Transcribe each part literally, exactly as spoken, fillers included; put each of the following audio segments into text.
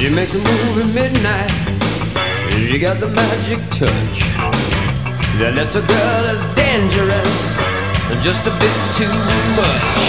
She makes a move at midnight. She got the magic touch. That little girl is dangerous, just a bit too much.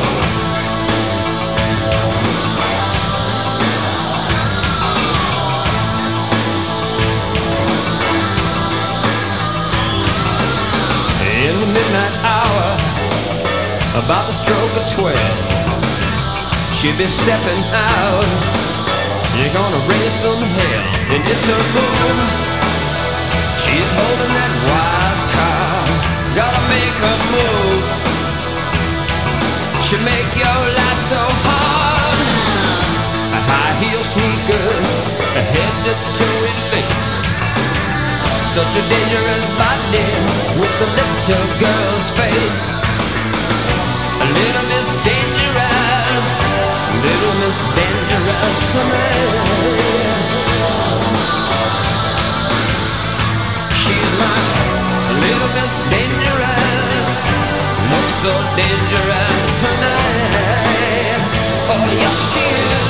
In the midnight hour, about the stroke of twelve, she'll be stepping out. You're gonna raise some hell, and it's her moon. She's holding that wild card. Gotta make her move. She'll make your life so hard. High heel sneakers, head to toe in lace. Such a dangerous body with a little girl's face. A little Miss Dangerous, little Miss Dangerous to me. She's my little Miss Dangerous, looks so dangerous to me. Oh yes she is.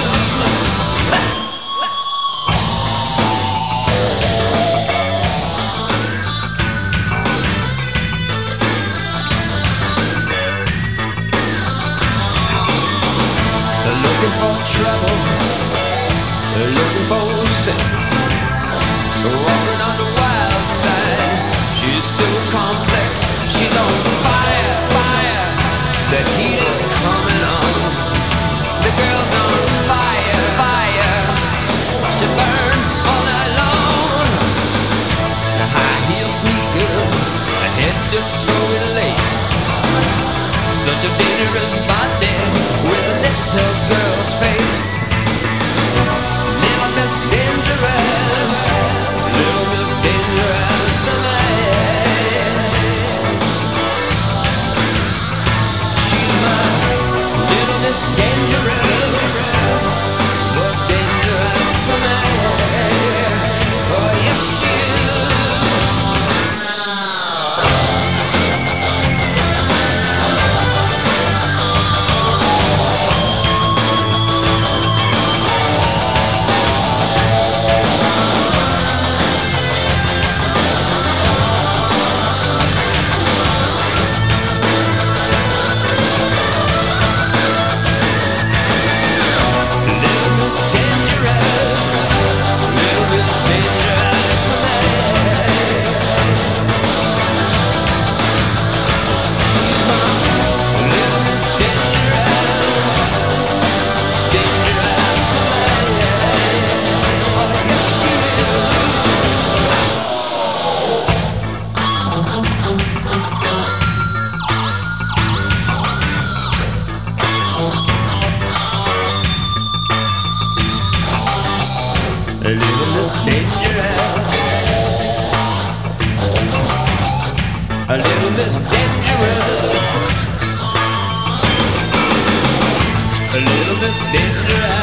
Looking for trouble, looking for sense. Walking on the wild side, she's so complex. She's on fire, fire. The heat is coming on. The girl's on fire, fire. She burn all night long. High heel sneakers, head to toe in lace. Such a dangerous body with a little girl's face. Little Miss Dangerous, little Miss Dangerous to me. She's my little Miss Dangerous, so dangerous to me. Oh yes she is. A little Miss Dangerous, a little Miss Dangerous, a little Miss Dangerous.